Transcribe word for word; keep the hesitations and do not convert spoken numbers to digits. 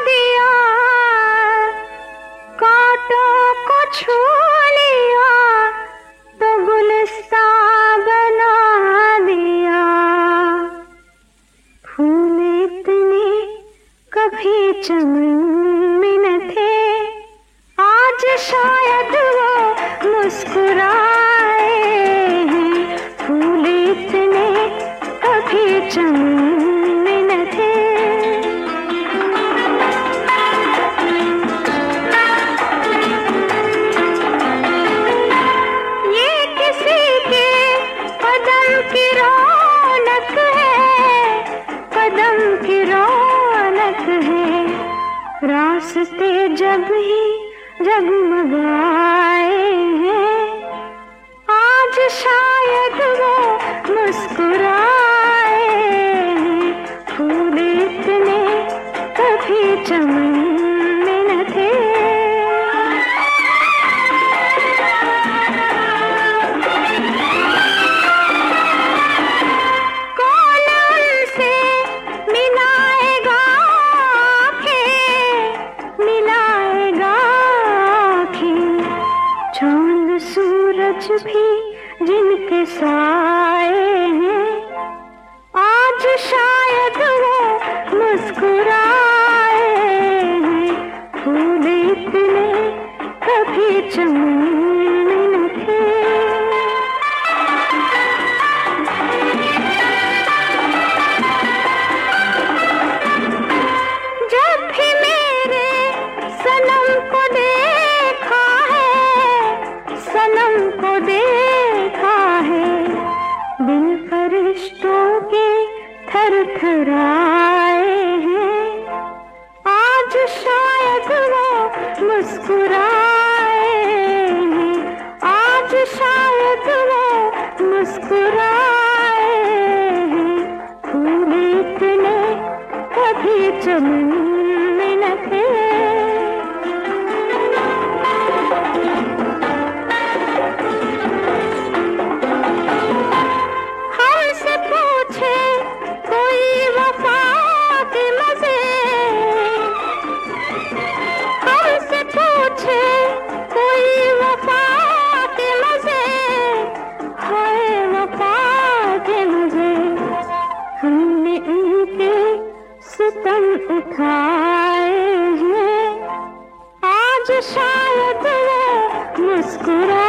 दिया, कांटों को छू लिया तो गुलिस्तां बना दिया। फूल इतने कभी चमन में न थे, आज शायद वो मुस्कुराए हैं। फूल इतने कभी चमन में न थे। ये किसी के कदम की रौनक है, कदम की रौनक है। रास्ते जब ही जगमगाए हैं, आज शायद वो मुस्कुराए हैं। फूल इतने कभी चमन में न थे। कौन उनसे मिलाएगा आँखें, मिलाएगा आँखें। चांद सूरज भी जिनके साए हैं, आज शायद वो मुस्कुराए हैं। फूल इतने कभी चमन में न थे। जब भी मेरे सनम को देखा है, सनम को देखा है, दिल फरिश्तों के थरथराए हैं। आज शायद वो मुस्कुराए हैं, आज शायद वो मुस्कुराए हैं। फूल इतने कभी चमन में न थे। हमसे पूछे कोई वफा के मजे, हमसे पूछे कोई वफा के मजे, हाय वफा के मजे। हमने उनके सितम उठाए हैं, आज शायद वो मुस्कुरा